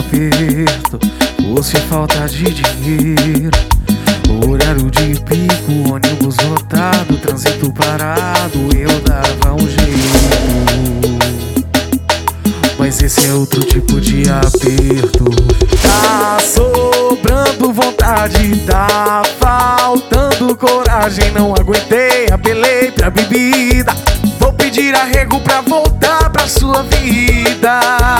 aperto, você falta de dinheiro. Horário de pico, ônibus lotado, trânsito parado, eu dava um jeito. Mas esse é outro tipo de aperto. Tá sobrando vontade, tá faltando coragem. Não aguentei, apelei pra bebida. Vou pedir arrego pra voltar pra sua vida.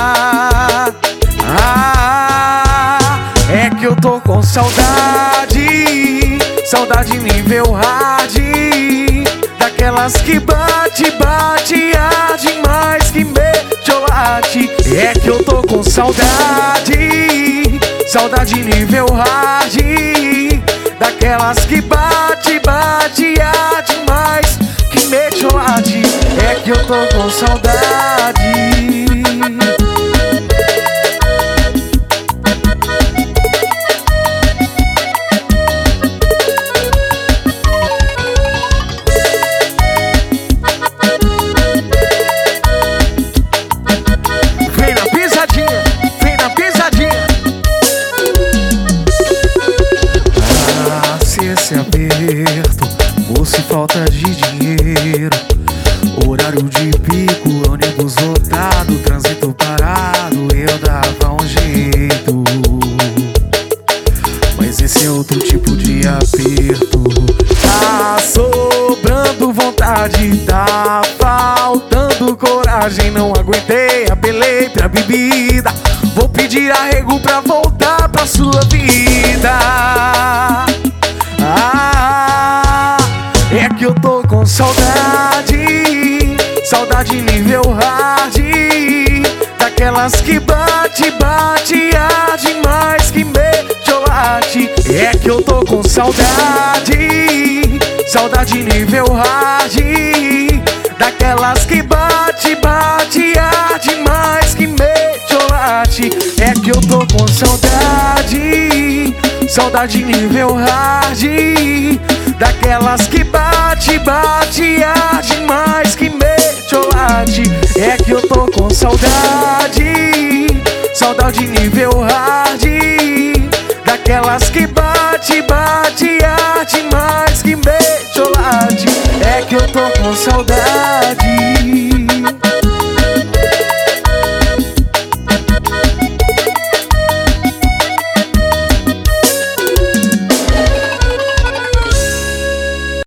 É que eu tô com saudade, saudade nível hard, daquelas que bate, bate, arde mais que metiolate. É que eu tô com saudade, saudade nível hard, daquelas que bate, bate, arde mais que metiolate. É que eu tô com saudade. Esse aperto, moço, falta de dinheiro. Horário de pico, ônibus lotado, trânsito parado, eu dava um jeito. Mas esse é outro tipo de aperto. Tá sobrando vontade, tá faltando coragem. Não aguentei, apelei pra bebida. Vou pedir arrego pra voltar pra sua vida. É que eu tô com saudade, saudade nível hard, daquelas que bate, bate, arde mais que metiolate. É que eu tô com saudade, saudade nível hard, daquelas que bate, bate, arde mais que metiolate. É que eu tô com saudade, saudade nível hard, daquelas que bate, bate, arde mais que metiolate. É que eu tô com saudade, saudade nível hard, daquelas que bate, bate, arde mais que metiolate. É que eu tô com saudade.